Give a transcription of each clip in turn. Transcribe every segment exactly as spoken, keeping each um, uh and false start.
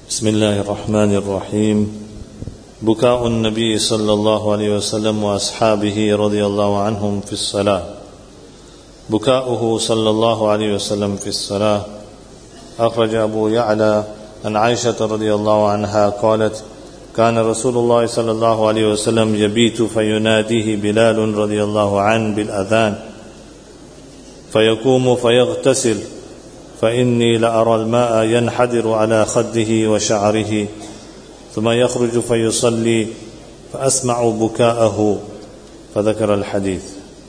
بسم الله الرحمن الرحيم. بكاء النبي صلى الله عليه وسلم وأصحابه رضي الله عنهم في الصلاة. بكاؤه صلى الله عليه وسلم في الصلاة. أخرج أبو يعلى عن عائشة رضي الله عنها قالت: كان رسول الله صلى الله عليه وسلم يبيت فيناديه بلال رضي الله عنه بالأذان فيقوم فيغتسل، فإني لأرى الماء ينحدر على خده وشعره، ثم يخرج فيصلي فأسمع بكاءه، فذكر الحديث.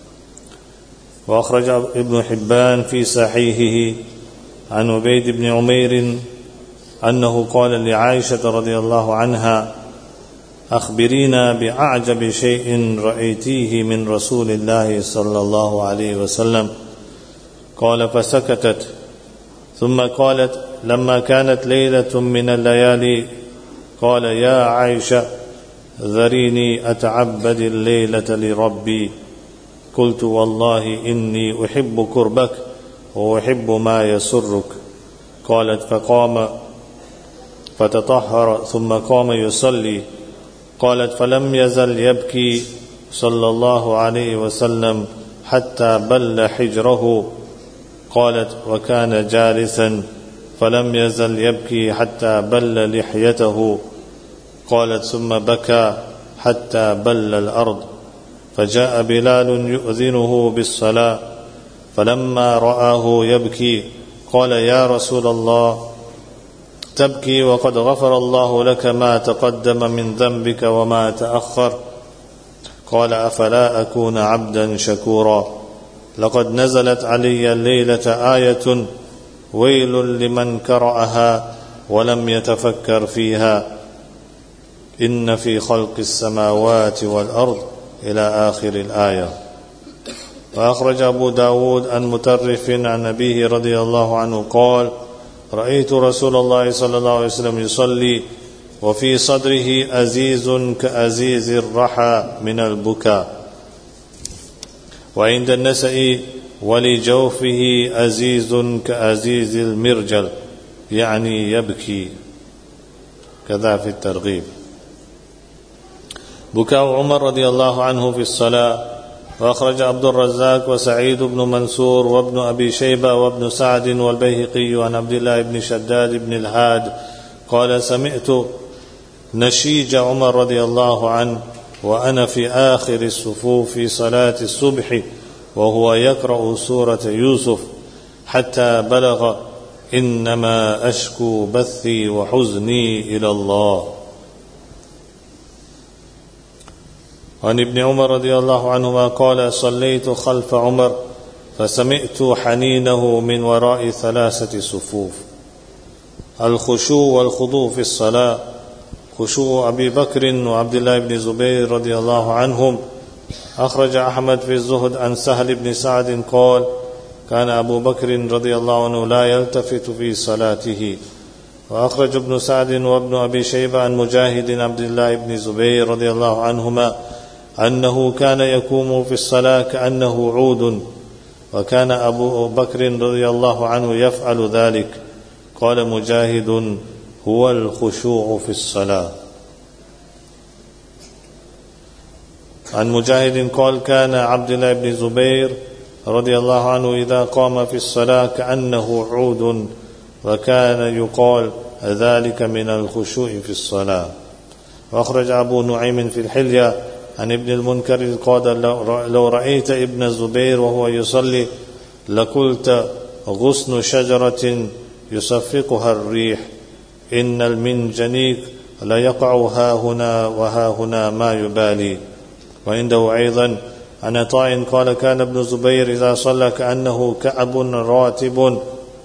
وأخرج ابن حبان في صحيحه عن عبيد بن عمير أنه قال لعائشة رضي الله عنها: أخبرينا بأعجب شيء رأيتيه من رسول الله صلى الله عليه وسلم. قال: فسكتت، ثم قالت: لما كانت ليلة من الليالي قال: يا عائشة ذريني أتعبد الليلة لربي. قلت: والله إني أحب قربك وأحب ما يسرك. قالت: فقام فتطهر ثم قام يصلي. قالت: فلم يزل يبكي صلى الله عليه وسلم حتى بل حجره. قالت: وكان جالسا فلم يزل يبكي حتى بل لحيته. قالت: ثم بكى حتى بل الأرض، فجاء بلال يؤذنه بالصلاة، فلما رآه يبكي قال: يا رسول الله، تبكي وقد غفر الله لك ما تقدم من ذنبك وما تأخر؟ قال: أفلا أكون عبدا شكورا؟ لقد نزلت علي الليلة آية ويل لمن قرأها ولم يتفكر فيها، إن في خلق السماوات والأرض إلى آخر الآية. وأخرج أبو داود عن مترف عن أبيه رضي الله عنه قال: رأيت رسول الله صلى الله عليه وسلم يصلي وفي صدره أزيز كأزيز الرحى من البكاء. وعند النسائي: ولجوفه أزيز كأزيز المرجل، يعني يبكي. كذا في الترغيب. بكاء عمر رضي الله عنه في الصلاة. وأخرج عبد الرزاق وسعيد بن منصور وابن أبي شيبة وابن سعد والبيهقي عن عبد الله بن شداد بن الهاد قال: سمعت نشيج عمر رضي الله عنه وأنا في آخر الصفوف في صلاة الصبح وهو يقرأ سورة يوسف حتى بلغ: إنما أشكو بثي وحزني إلى الله. عن ابن عمر رضي الله عنهما قال: صليت خلف عمر فسمعت حنينه من وراء ثلاثة صفوف. الخشوع والخضوع في الصلاة. خشوع أبي بكر وعبد الله بن زبير رضي الله عنهم. أخرج أحمد في الزهد عن سهل بن سعد قال: كان أبو بكر رضي الله عنه لا يلتفت في صلاته. وأخرج ابن سعد وابن أبي شيبة عن مجاهد عبد الله بن زبير رضي الله عنهما أنه كان يقوم في الصلاة كأنه عود، وكان أبو بكر رضي الله عنه يفعل ذلك. قال مجاهد: هو الخشوع في الصلاة. عن مجاهد قال: كان عبد الله بن زبير رضي الله عنه إذا قام في الصلاة كأنه عود، وكان يقال ذلك من الخشوع في الصلاة. وأخرج أبو نعيم في الحلية عن ابن المنكر قال: لو رأيت ابن الزبير وهو يصلي لقلت غصن شجرة يصفقها الريح، إن المنجنيق لا يقع ها هنا وها هنا ما يبالي. وعنده أيضا عن عطاء قال: كان ابن الزبير إذا صلى كأنه كعب راتب.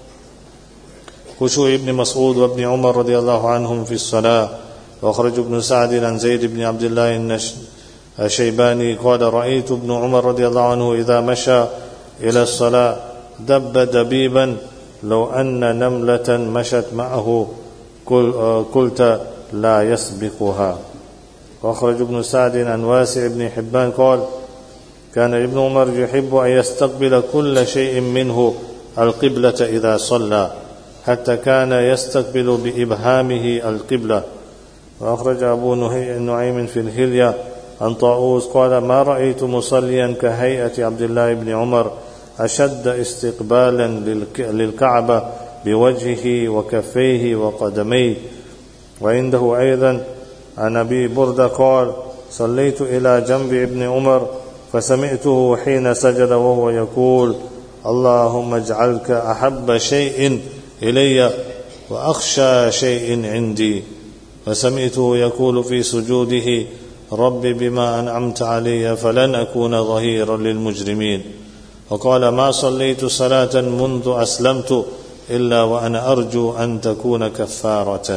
خشوع ابن مسعود وابن عمر رضي الله عنهم في الصلاة. وأخرج ابن سعد عن زيد بن عبد الله الشيباني قال: رأيت ابن عمر رضي الله عنه إذا مشى إلى الصلاة دب دبيبا لو أن نملة مشت معه قلت لا يسبقها. وأخرج ابن سعد عن واسع بن حبان قال: كان ابن عمر يحب أن يستقبل كل شيء منه القبلة إذا صلى، حتى كان يستقبل بإبهامه القبلة. وأخرج أبو نعيم في الهلية عن طاووس قال ما رأيت مصليا كهيئة عبد الله بن عمر أشد استقبالا للكعبة بوجهه وكفيه وقدميه. وعنده أيضا عن أبي بردة قال صليت إلى جنب ابن عمر فسمعته حين سجد وهو يقول اللهم اجعلك أحب شيء إلي وأخشى شيء عندي. فسمعته يقول في سجوده رب بما أنعمت علي فلن أكون ظهيرا للمجرمين. وقال ما صليت صلاة منذ أسلمت إلا وأنا أرجو أن تكون كفارة.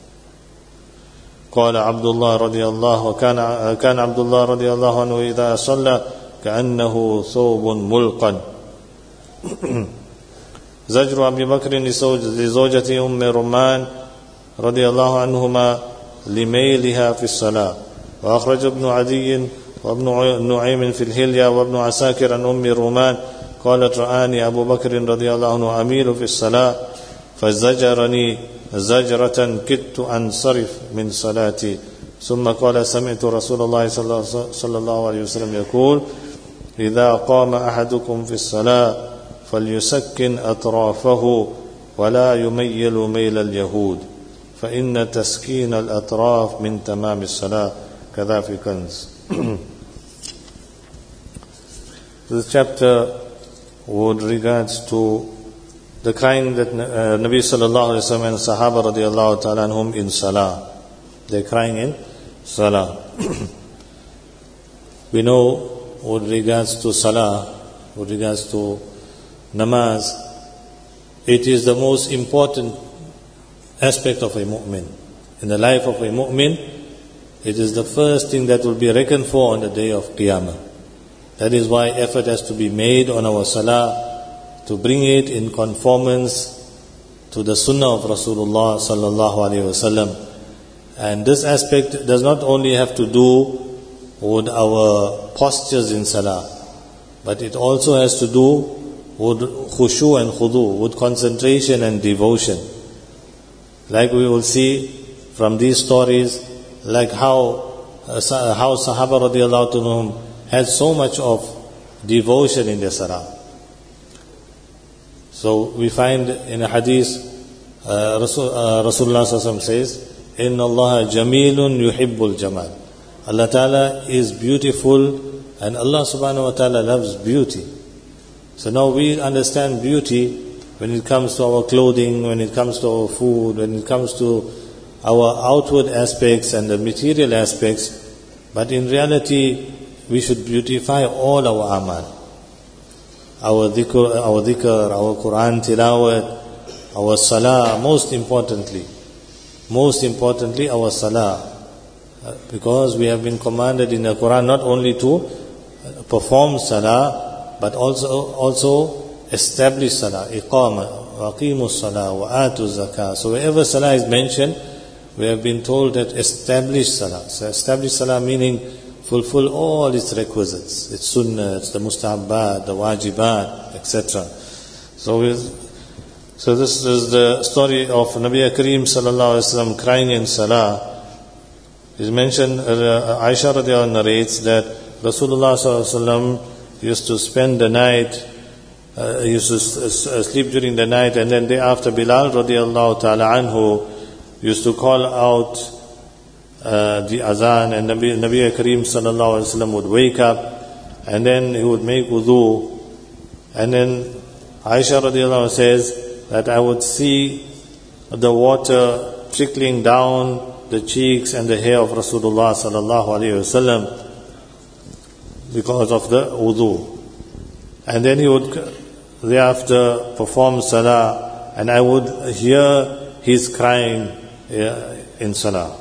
قال عبد الله رضي الله وكان كان عبد الله رضي الله عنه إذا صلى كأنه ثوب ملقا. زجر أبي بكر لزوجة أم رمان رضي الله عنهما لميلها في الصلاة. وأخرج ابن عدي وابن نعيم في الهلية وابن عساكر عن أم رومان قالت رآني أبو بكر رضي الله عنه أميل في الصلاة فزجرني زجرة كدت أنصرف من صلاتي. ثم قال سمعت رسول الله صلى الله عليه وسلم يقول إذا قام أحدكم في الصلاة فليسكن أطرافه ولا يميل ميل اليهود فإن تسكين الأطراف من تمام الصلاة كذا في كنز. This chapter with regards to the crying that uh, Nabi sallallahu alayhi wa sallam and Sahaba radiallahu ta'ala anhum in Salah. They're crying in Salah. We know with regards to Salah, with regards to Namaz, it is the most important aspect of a mu'min. In the life of a mu'min, it is the first thing that will be reckoned for on the day of Qiyamah. That is why effort has to be made on our Salah to bring it in conformance to the Sunnah of Rasulullah sallallahu alaihi wasallam. And this aspect does not only have to do with our postures in Salah, but it also has to do with khushu and khudu, with concentration and devotion. Like we will see from these stories, like how uh, how Sahaba radiallahu anhum had so much of devotion in their Salah. So we find in a hadith, uh, Rasul, uh, Rasulullah sallallahu alaihi wasallam says, Inna Allah jamilun yuhibbul jamal. Allah Ta'ala is beautiful and Allah subhanahu wa ta'ala loves beauty. So now we understand beauty when it comes to our clothing, when it comes to our food, when it comes to our outward aspects and the material aspects. But in reality, we should beautify all our amal. Our dhikr, our dhikr, our Quran tilawat, our salah, most importantly. Most importantly, our salah. Because we have been commanded in the Quran not only to perform salah, but also also establish salah, iqama, waqimu salah, wa atu zakah. So wherever salah is mentioned, we have been told that establish salah. So establish salah meaning fulfill all its requisites. It's sunnah, it's the mustahabbat, the wajibat, et cetera. So we, so this is the story of Nabi Kareem sallallahu alaihi wasallam crying in salah. It's mentioned, uh, Aisha radiallahu anha narrates that Rasulullah sallallahu alaihi wasallam used to spend the night, uh, used to sleep during the night, and then thereafter Bilal radiallahu ta'ala anhu used to call out uh, the azan, and Nabi, Nabi Kareem sallallahu alaihi wasallam would wake up, and then he would make wudu, and then Aisha radiallahu anha says that I would see the water trickling down the cheeks and the hair of Rasulullah sallallahu alaihi wasallam because of the wudu. And then he would thereafter perform salah, and I would hear his crying in salah.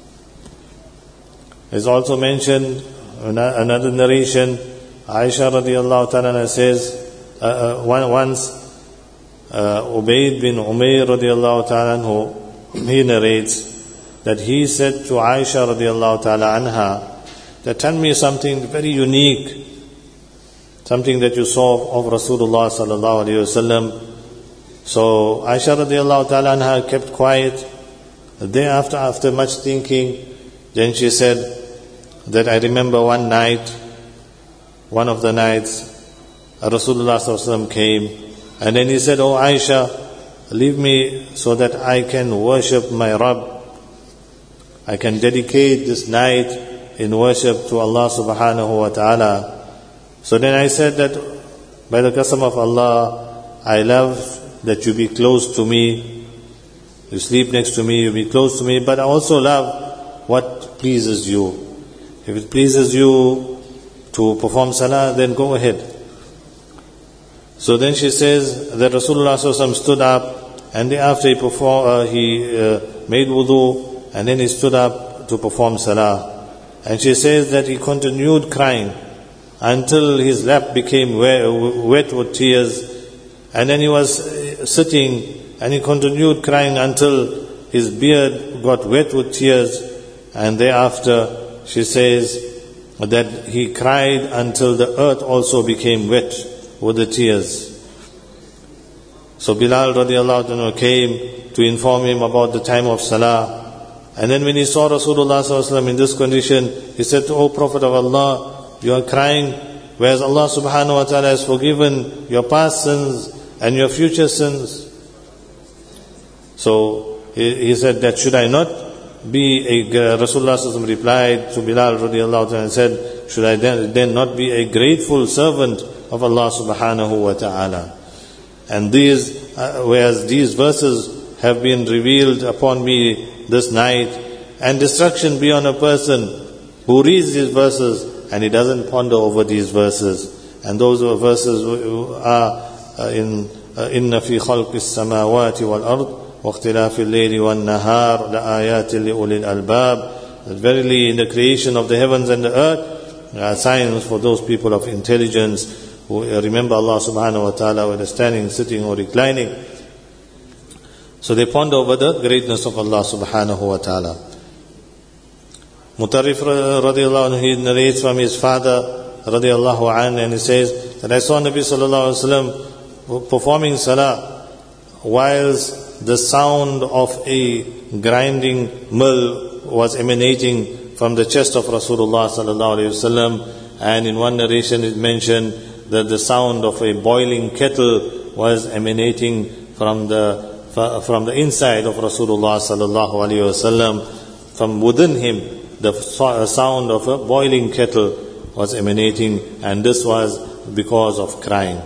It's also mentioned another narration. Aisha radiallahu ta'ala says uh, uh, once uh, Ubayd bin Umayr radiallahu ta'ala anhu, he narrates that he said to Aisha radiallahu ta'ala anha, that tell me something very unique, something that you saw of Rasulullah sallallahu alayhi wasallam. So Aisha radiallahu ta'ala anha kept quiet. The day after, after much thinking, then she said that I remember one night, one of the nights, Rasulullah sallallahu alaihi wasallam came, and then he said, "Oh Aisha, leave me so that I can worship my Rabb. I can dedicate this night in worship to Allah subhanahu wa ta'ala." So then I said that, by the custom of Allah, I love that you be close to me, you sleep next to me, you be close to me, but I also love what pleases you. If it pleases you to perform salah, then go ahead. So then she says that Rasulullah sallallahu alaihi wasallam stood up, and thereafter he performed, uh, he uh, made wudu, and then he stood up to perform salah. And she says that he continued crying until his lap became wet with tears, and then he was sitting and he continued crying until his beard got wet with tears, and thereafter she says that he cried until the earth also became wet with the tears. So Bilal radiallahu anhu came to inform him about the time of salah, and then when he saw Rasulullah sallallahu alaihi wasallam in this condition, he said to, "O Prophet of Allah, you are crying, whereas Allah subhanahu wa ta'ala has forgiven your past sins and your future sins." So he, he said that, "Should I not be a," Rasulullah sallallahu alaihi wasallam replied to Bilal radiallahu anhu and said, "Should I then, then not be a grateful servant of Allah subhanahu wa ta'ala?" And these, uh, whereas these verses have been revealed upon me this night, and destruction be on a person who reads these verses and he doesn't ponder over these verses. And those verses are uh, in إِنَّ فِي خَلْقِ السَّمَاوَاتِ وَالْأَرْضِ وَاخْتِلَافِ اللَّيْلِ وَالنَّهَارِ لَآيَاتٍ لِأُولِي الْأَلْبَابِ. That verily in the creation of the heavens and the earth there are signs for those people of intelligence who remember Allah subhanahu wa ta'ala whether standing, sitting or reclining. So they ponder over the greatness of Allah subhanahu wa ta'ala. Mutarrif radiallahu anhu, he narrates from his father radiallahu anhu, and he says that I saw Nabi sallallahu alaihi wasallam performing salah whilst the sound of a grinding mill was emanating from the chest of Rasulullah sallallahu alaihi wasallam. And in one narration it mentioned that the sound of a boiling kettle was emanating from the from the inside of Rasulullah sallallahu alaihi wasallam. From within him, the sound of a boiling kettle was emanating, and this was because of crying.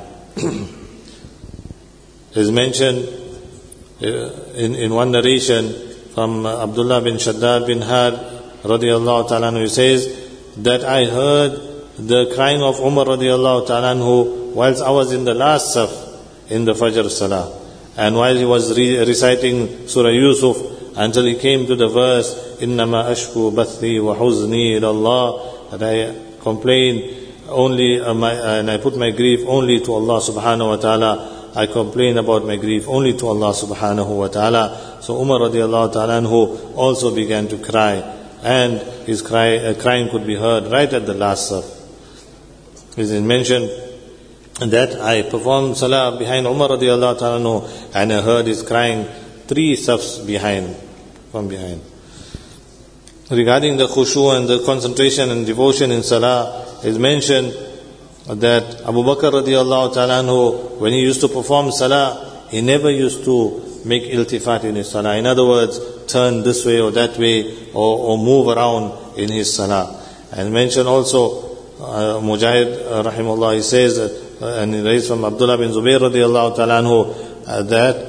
It is mentioned in, in one narration from Abdullah bin Shaddad bin Had radiallahu ta'ala anhu, he says that I heard the crying of Umar radiallahu ta'ala anhu whilst I was in the last saf in the Fajr Salah, and while he was re- reciting Surah Yusuf until he came to the verse إِنَّمَا أَشْكُو بَثِّي وَحُزْنِي إِلَى اللَّهِ, that I complain only uh, my, uh, and I put my grief only to Allah subhanahu wa ta'ala. I complain about my grief only to Allah subhanahu wa ta'ala. So Umar radiallahu ta'ala anhu also began to cry, and his cry, uh, crying could be heard right at the last saf. It is mentioned that I performed salah behind Umar radiallahu ta'ala anhu, and I heard his crying three safs behind, from behind. Regarding the khushu and the concentration and devotion in salah, it is mentioned that Abu Bakr radiallahu ta'ala anhu, when he used to perform salah, he never used to make iltifat in his salah. In other words, turn this way or that way, or, or move around in his salah. And mentioned also, uh, Mujahid uh, rahimahullah, he says, uh, and he raised from Abdullah bin Zubayr radiallahu ta'ala anhu, uh, that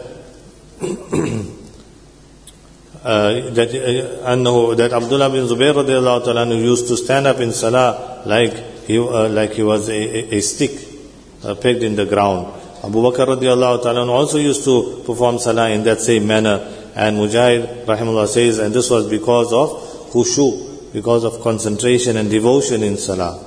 Uh, that uh, annahu, that Abdullah bin Zubayr radiallahu ta'ala anhu used to stand up in salah like he uh, like he was a, a, a stick uh, pegged in the ground. Abu Bakr radiallahu ta'ala anhu also used to perform salah in that same manner. And Mujahid rahimahullah says, and this was because of khushu, because of concentration and devotion in salah.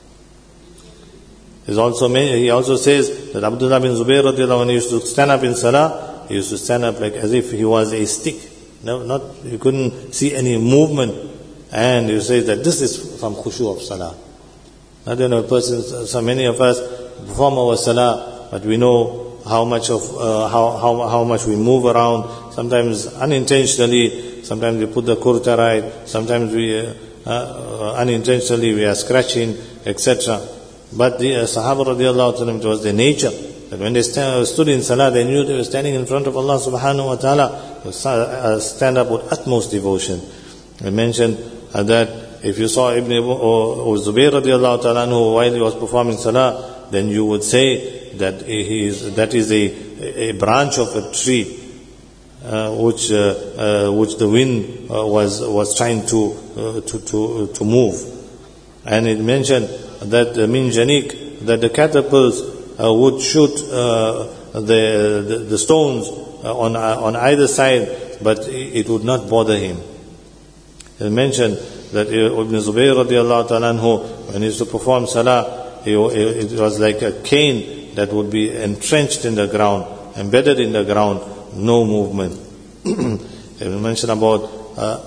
He's also he also says that Abdullah bin Zubayr radiallahu anhu used to stand up in salah. He used to stand up like as if he was a stick. No, not, you couldn't see any movement, and you say that this is from khushu of salah. Not, you know, persons, so many of us perform our salah, but we know how much of uh, how, how how much we move around. Sometimes unintentionally, sometimes we put the kurta right, sometimes we uh, uh, unintentionally we are scratching, et cetera. But the uh, Sahaba radiallahu anhum, it was their nature that when they stand, stood in salah, they knew they were standing in front of Allah subhanahu wa ta'ala, to stand up with utmost devotion. I mentioned uh, that if you saw Ibn Abu, or, or Zubayr radiallahu ta'ala anhu while he was performing salah, then you would say that he is, that is a, a branch of a tree uh, which uh, uh, which the wind uh, was was trying to uh, to to to move. And it mentioned that uh, min janik, that the catapults uh, would shoot uh, the, the the stones uh, on uh, on either side, but it would not bother him. It mentioned that Ibn Zubayr radiallahu ta'ala anhu, when he used to perform salah, it was like a cane that would be entrenched in the ground, embedded in the ground, no movement. It mentioned about uh,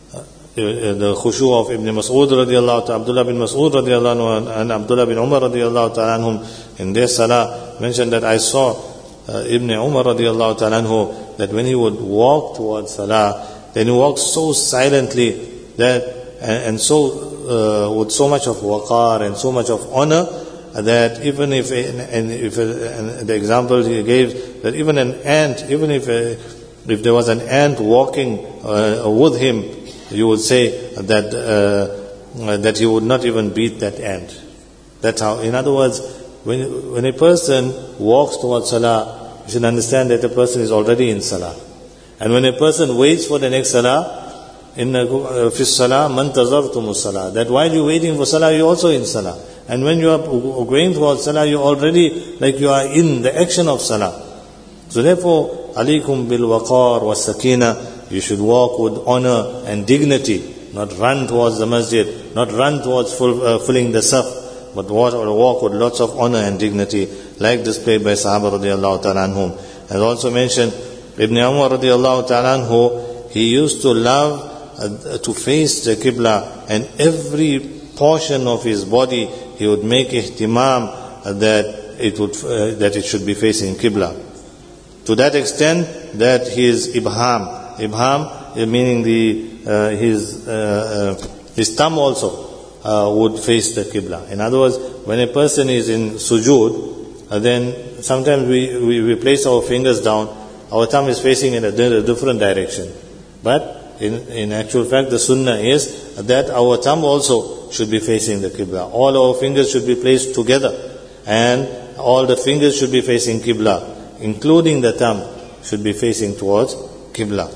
the khushu of Ibn Mas'ud radiallahu ta'ala, Abdullah bin Mas'ud radiallahu anhu, and Abdullah bin Umar radiallahu ta'ala anhum in their salah. Mentioned that I saw uh, Ibn Umar radiallahu ta'ala anhu, that when he would walk towards salah, then he walked so silently that and, and so uh, with so much of waqar and so much of honor, that even if and if and the example he gave, that even an ant, even if if there was an ant walking uh, with him, you would say that uh, that he would not even beat that ant. That's how. In other words, when when a person walks towards salah, you should understand that the person is already in salah. And when a person waits for the next salah, in fi salah man tazartum salah, that while you're waiting for salah, you're also in salah. And when you are going towards salah, you're already like you are in the action of salah. So therefore, alaykum bil waqar was sakina, you should walk with honor and dignity, not run towards the masjid, not run towards full, uh, filling the saf, but walk with lots of honor and dignity, like displayed by Sahaba radiallahu ta'ala anhum. As also mentioned, Ibn Umar radiallahu ta'ala anhu, he used to love uh, to face the Qibla, and every portion of his body he would make ihtimam uh, that it would uh, that it should be facing Qibla. To that extent that his ibham, ibham meaning the uh, his uh, uh, his thumb also uh, would face the Qibla. In other words, when a person is in sujood, uh, then sometimes we, we, we place our fingers down, our thumb is facing in a, a different direction. But in, in actual fact, the sunnah is that our thumb also should be facing the Qibla. All our fingers should be placed together, and all the fingers should be facing Qibla, including the thumb should be facing towards Qibla.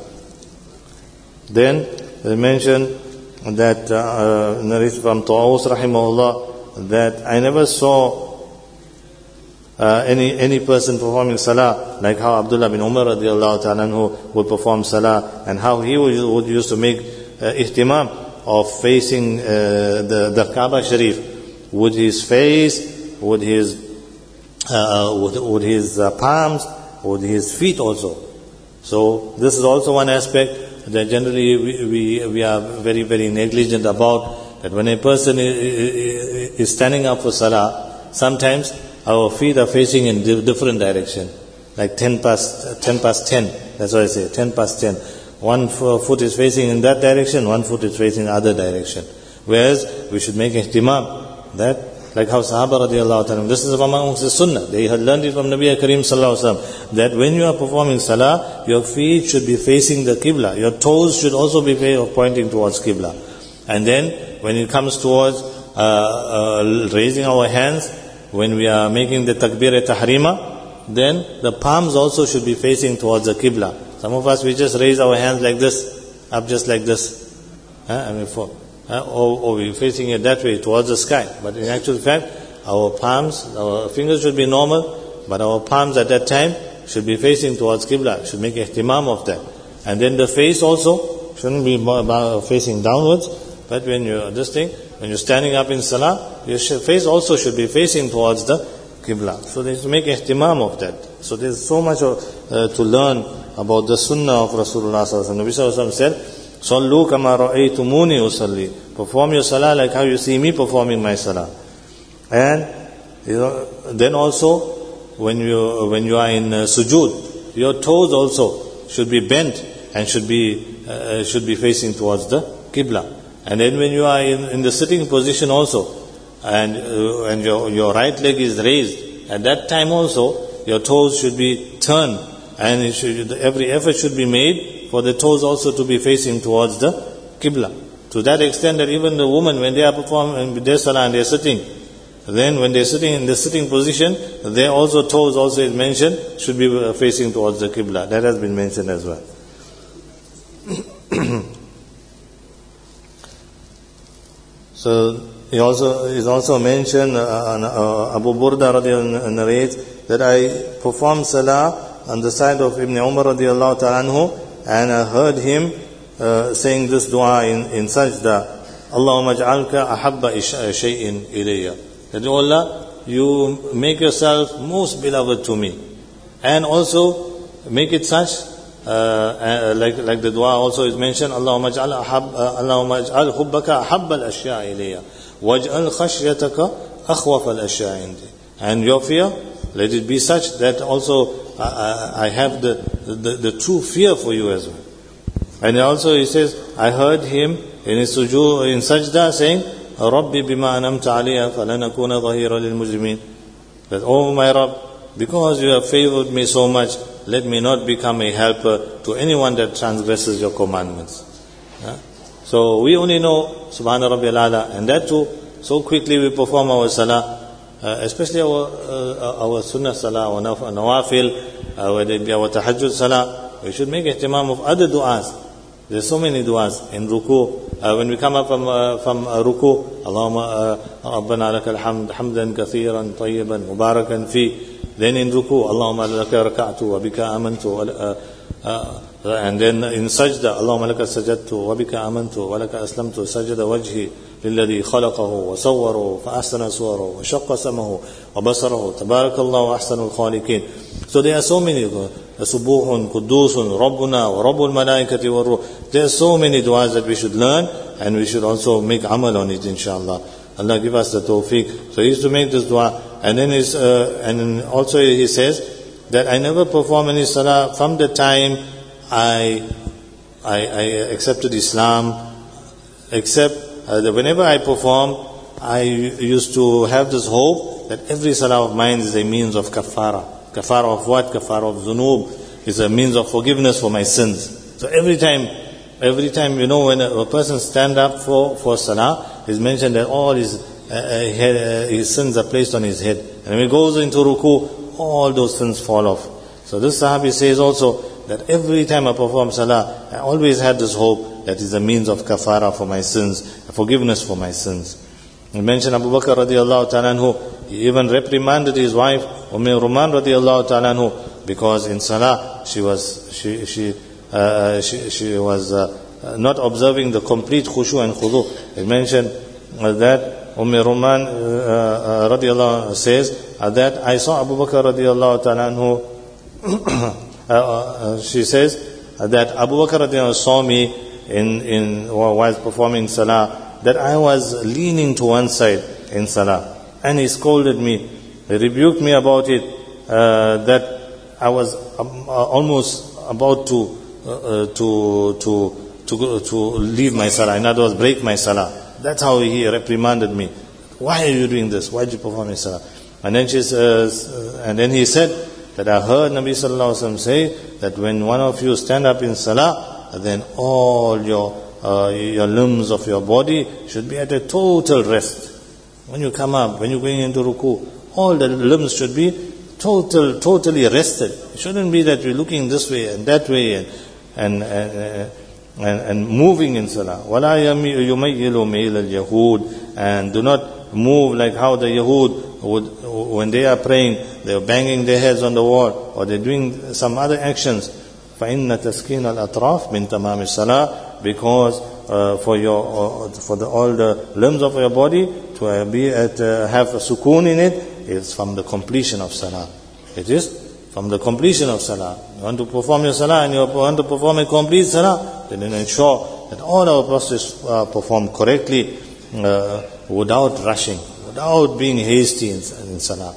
Then they mentioned that uh, narrated from Tawus rahimahullah, that I never saw Uh, any any person performing salah like how Abdullah bin Umar radiallahu ta'ala anhu would perform salah, and how he would, would used to make uh, ihtimam of facing uh, the, the Kaaba Sharif with his face, with his uh, with, with his uh, palms, with his feet also. So this is also one aspect that generally we, we, we are very very negligent about, that when a person is, is standing up for salah, sometimes our feet are facing in different direction, like ten past ten past ten. That's what I say, ten past ten. One foot is facing in that direction, one foot is facing the other direction. Whereas we should make ihtimam that, like how Sahaba radiallahu ta'ala, this is amongst the sunnah. They had learned it from Nabi Kareem sallallahu alaihi wasallam, that when you are performing salah, your feet should be facing the Qibla. Your toes should also be pointing towards Qibla. And then when it comes towards uh, uh, raising our hands, when we are making the takbir-e-tahrima, then the palms also should be facing towards the Qibla. Some of us, we just raise our hands like this, up just like this. Huh? I mean, for, huh? or, or we're facing it that way, towards the sky. But in actual fact, our palms, our fingers should be normal, but our palms at that time should be facing towards Qibla, should make ihtimam of that. And then the face also shouldn't be facing downwards, but when you're this thing, when you're standing up in salah, your face also should be facing towards the Qibla. So they have to make ihtimam of that. So there's so much of, uh, to learn about the sunnah of Rasulullah sallallahu alaihi wasallam. Nabi sallallahu alaihi wasallam said, "Sallu kama ra'aytumuni usalli." Perform your salah like how you see me performing my salah. And you know, then also when you when you are in uh, sujood, your toes also should be bent and should be uh, should be facing towards the Qibla. And then when you are in, in the sitting position also, and uh, and your your right leg is raised, at that time also your toes should be turned, and it should, every effort should be made for the toes also to be facing towards the Qibla. To that extent that even the woman, when they are performing their salah and they are sitting, then when they are sitting in the sitting position, their also toes also is mentioned, should be facing towards the Qibla. That has been mentioned as well. So he also is also mentioned, uh, uh, Abu Burda radiallahu anhu narrates that I performed salah on the side of Ibn Umar radiallahu ta'ala anhu, and I heard him uh, saying this dua in, in sajda, Allahumma ja'alka ahabba shay'in ilayya. That, O Allah, you make yourself most beloved to me. And also make it such, uh, uh, like like the dua also is mentioned, Allahumma ja'al ahab, uh, Allahumma ja'al hubbaka ahabba al-ashya ilayya. Waj'al khashyataka akhwaf al-ashya indi. And your fear, let it be such that also I, I have the, the, the true fear for you as well. And also he says, I heard him in his sujood, in sajda saying, Rabbi bima anamta aliyya falanakuna dhahira lil mujrimin. That, oh my Rabb, because you have favored me so much, let me not become a helper to anyone that transgresses your commandments. Yeah? So we only know Subhana Rabbil Ala, and that too, so quickly we perform our salah, uh, especially our uh, our sunnah salah, our nawafil, uh, whether it be our tahajjud salah. We should make ihtimam of other du'as. There's so many du'as in ruku. Uh, when we come up from uh, from uh, ruku, Allahumma Rabbana lakal hamd hamdan kathiran tayyiban mubarakan fi. Then in ruku, Allahumma laka raka'tu wa bika amantu. Uh, uh, and then in sajda, Allahumma laka sajadtu wa bika amantu wa laka aslamtu sajada wajhi للذي خلقه وصوره فأحسن صوره وشق سمه وبصره تبارك الله أحسن الخالقين. So there are so many. Subuhun, Qudusun, Rabbuna, Rabbul Malaikati wa Ruh. There are so many du'as that we should learn, and we should also make amal on it, inshallah. Allah give us the tawfiq. So he used to make this dua, and then his, uh, and then also he says that I never perform any salah from the time I, I, I accepted Islam, except uh, that whenever I perform, I used to have this hope that every salah of mine is a means of kafara. Kafara of what? Kafara of zunub is a means of forgiveness for my sins. So every time, every time, you know, when a, a person stand up for, for salah, it's mentioned that all his, uh, head, uh, his sins are placed on his head. And when he goes into ruku, all those sins fall off. So this Sahabi says also that every time I perform salah, I always had this hope that is a means of kafara for my sins, forgiveness for my sins. We mentioned Abu Bakr radiallahu ta'ala anhu, he even reprimanded his wife, Umm Ruman radiallahu ta'ala anhu, because in salah she was she she uh, she, she was uh, not observing the complete khushu and khudu. He mentioned uh, that Umm Ruman uh, uh, radiallahu says uh, that I saw Abu Bakr radiallahu ta'ala anhu. uh, uh, she says uh, that Abu Bakr radiallahu saw me in in while performing salah, that I was leaning to one side in salah, and he scolded me, he rebuked me about it, uh, that I was um, uh, almost about to uh, to to to to leave my salah, in other words, break my salah. That's how he reprimanded me. Why are you doing this? Why did you perform your salah? And then she says, uh, and then he said that I heard Nabi sallallahu alaihi wasallam say that when one of you stand up in salah, then all your Uh, your limbs of your body should be at a total rest. When you come up, when you're going into ruku, all the limbs should be total, totally rested. It shouldn't be that we're looking this way and that way and and and, and, and moving in salah. وَلَا يُمَيِّلُ مَيْلَ الْيَهُودِ. And do not move like how the Yahud would, when they are praying, they're banging their heads on the wall, or they're doing some other actions. فَإِنَّ تَسْكِينَ الْأَطْرَافِ مِنْ تَمَامِ الصَّلَاةِ. Because uh, for your uh, for the, all the limbs of your body to uh, be at uh, have a sukoon in it is from the completion of salah. It is from the completion of salah. You want to perform your salah and you want to perform a complete salah, then ensure that all our process are performed correctly, uh, without rushing, without being hasty in, in salah.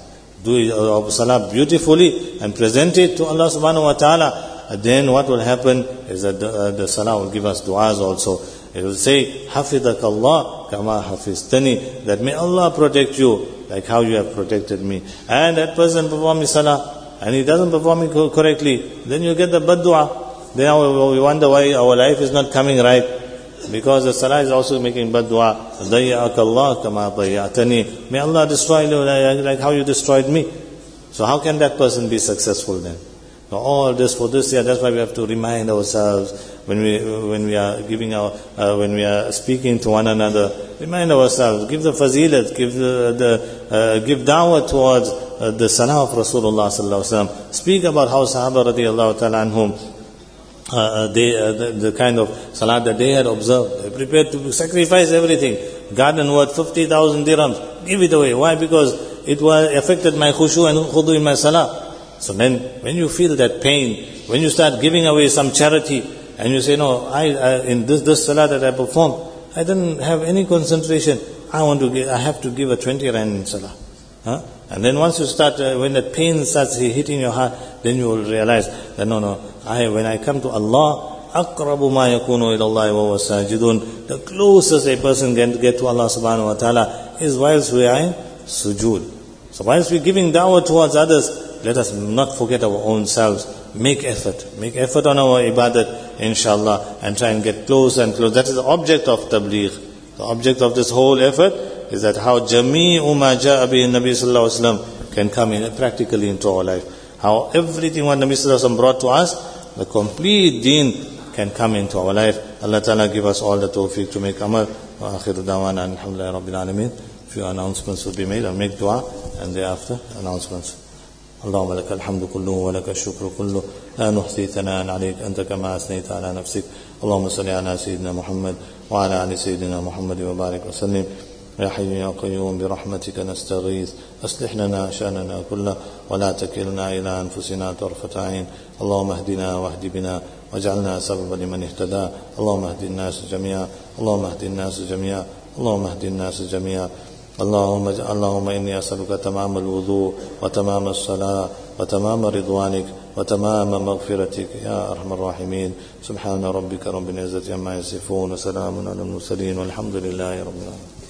do our salah beautifully and present it to Allah subhanahu wa ta'ala, then what will happen is that the, uh, the salah will give us du'as also. It will say, Hafidak Allah kama hafiztani, that may Allah protect you like how you have protected me. And that person performs salah and he doesn't perform it correctly, then you get the bad dua. Then we wonder why our life is not coming right, because the salah is also making bad dua. Dayya'aka Allah kama dayya'tani, may Allah destroy you like how you destroyed me. So how can that person be successful then? So all this for this year, that's why we have to remind ourselves when we when we are giving our uh, when we are speaking to one another. Remind ourselves, give the fazilat, give the, the uh, give da'wah towards uh, the salah of Rasulullah sallallahu alaihi wasallam. Speak about how Sahaba radiyallahu ta'ala anhum, uh, they uh, the, the kind of salah that they had observed, they prepared to sacrifice everything. Garden worth fifty thousand dirhams, give it away. Why? Because it was affected my khushu and khudu in my salah. So then, when you feel that pain, when you start giving away some charity, and you say, no, I, I in this this salah that I performed, I didn't have any concentration. I want to give, I have to give a twenty rand in salah. Huh? And then once you start, uh, when that pain starts hitting your heart, then you will realize that no, no, I when I come to Allah, aqrabu ma yakunu ila Allah wa huwa sajidun, the closest a person can get to Allah subhanahu wa ta'ala is whilst we are in sujood. So whilst we're giving da'wah towards others, let us not forget our own selves. Make effort. Make effort on our ibadat, inshallah, and try and get close and close. That is the object of tabligh. The object of this whole effort is that how jami'u ma ja'a bihi Nabi sallallahu alaihi wasallam can come in practically into our life. How everything what Nabi sallallahu alaihi wasallam brought to us, the complete deen can come into our life. Allah Ta'ala give us all the tawfiq to make amal. Wa akhiru da'wana alhamdulillahi rabbil alameen. Few announcements will be made. I'll make dua and thereafter announcements. اللهم لك الحمد كله ولك الشكر كله لا نحصي ثناء عليك أنت كما أثنيت على نفسك اللهم صل على سيدنا محمد وعلى آل سيدنا محمد وبارك وسلم يا حي يا قيوم برحمتك نستغيث أصلح لنا شأننا كله ولا تكلنا إلى أنفسنا طرفة عين اللهم اهدنا واهد بنا واجعلنا سببا لمن اهتدى اللهم اهد الناس جميعا اللهم اهد الناس جميعا اللهم اهد الناس جميعا اللهم اللهم إني أسألك تمام الوضوء وتمام الصلاة وتمام رضوانك وتمام مغفرتك يا أرحم الراحمين سبحان ربك رب العزة عما يصفون وسلام على المرسلين والحمد لله رب العالمين.